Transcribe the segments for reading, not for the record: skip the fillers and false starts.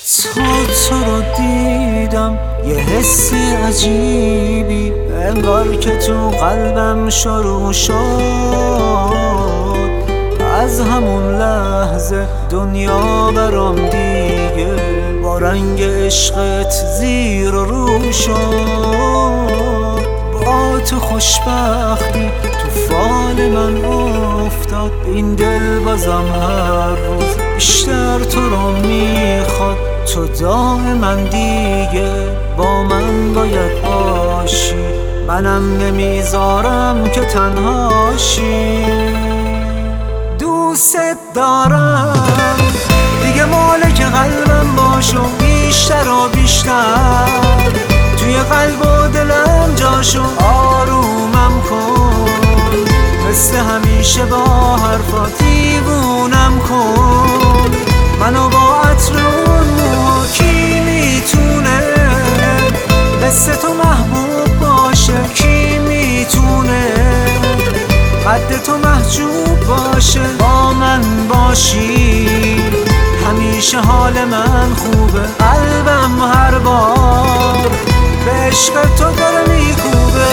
تو رو دیدم یه حس عجیبی انگار که تو قلبم شروع شد. از همون لحظه دنیا برام دیگه با رنگ عشقت زیر و رو شد. با تو خوشبختی تو فال من افتاد، این دل بازم هر روز بیشتر تو رو میخواد. تو دائما دیگه با من باید باشی، منم نمیذارم که تنهاشی. دوست دارم دیگه مالک قلبم باشو، بیشتر و بیشتر توی قلب و دلم جاشو آرومم کن. مثل همیشه با حرفات دیوونم کن. منو با عطر اون موها کی میتونه مثل تو محبوب باشه؟ کی میتونه قد تو محجوب باشه؟ با من باشی همیشه حال من خوبه، قلبم هر بار به عشق تو داره میکوبه.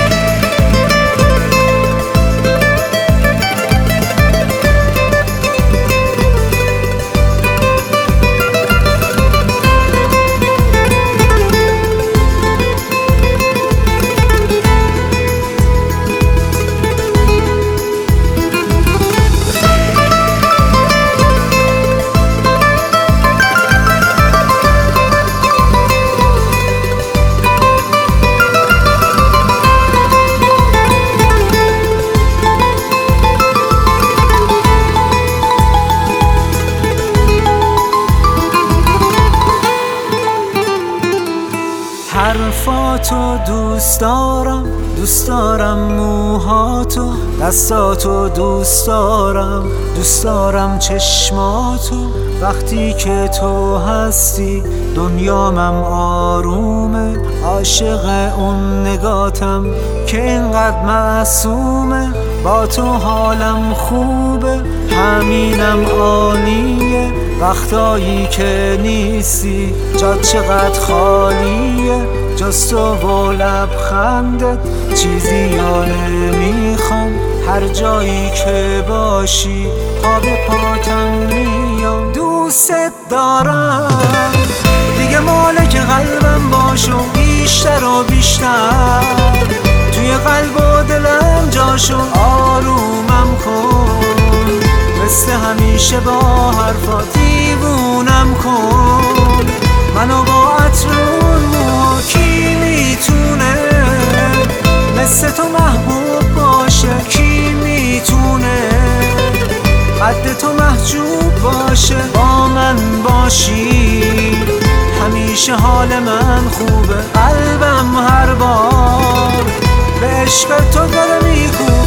حرفاتو دوست دارم، دوست دارم موهاتو، دستاتو دوست دارم، دوست دارم چشماتو. وقتی که تو هستی دنیامم آرومه، عاشق اون نگاتم که اینقدر معصومه. با تو حالم خوبه، همینم عالیه. وقتایی که نیستی جات چقدر خالیه، جز تو و لبخندت چیزی یا نمیخوام. هر جایی که باشی پا به پاتم میام. دوست دارم دیگه مالک قلبم باشو، بیشتر و بیشتر توی قلب و دلم جاشو آرومم کن. مثل همیشه با حرفات دیوونم کن. منو با عطر اون موها کی میتونه مثل تو محبوب باشه؟ کی میتونه قد تو محجوب باشه؟ با من باشی همیشه حال من خوبه، قلبم هر بار به عشق تو داره میکوبه.